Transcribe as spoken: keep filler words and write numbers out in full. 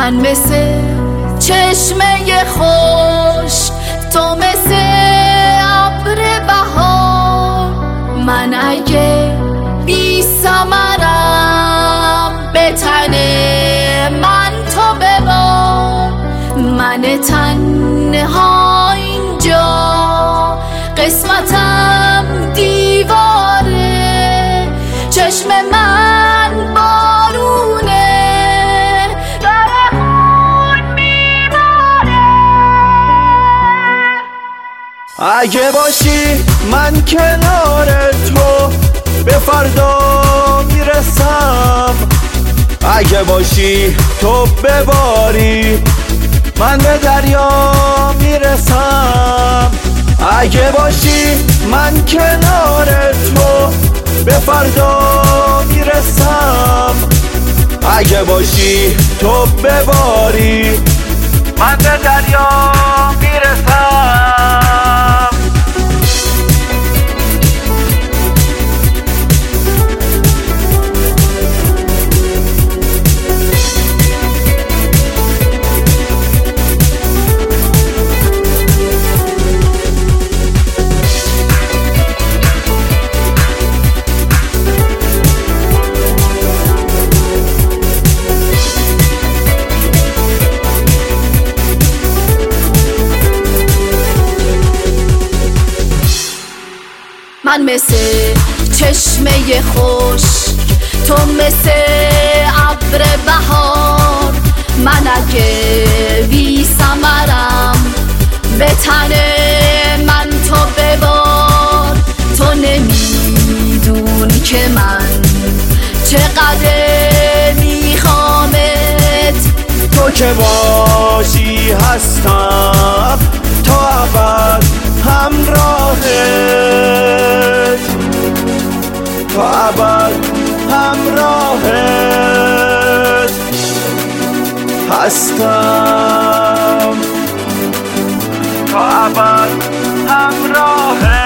من مثل چشمه خوش، تو مثل ابر بهار. من اگه بی ثمرم به تن من تو ببار. من تنها اینجا قسمتم دیواره، چشم من بارونه داره خون میباره. اگه باشی من کنار تو به فردا میرسم. اگه باشی تو بباری من به دریا میرسم. اگه باشی من کنار تو به فردا میرسم. اگه باشی تو بباری من به دریا میرسم. من مثل چشمه خوش، تو مثل ابر بهار. من اگه بی ثمرم به تن من تو ببار. تو نمیدونی که من چقدر میخوامت. تو که باشی هستم تا ابد همراهت، تا ابد همراهت هستم، تا ابد همراهت.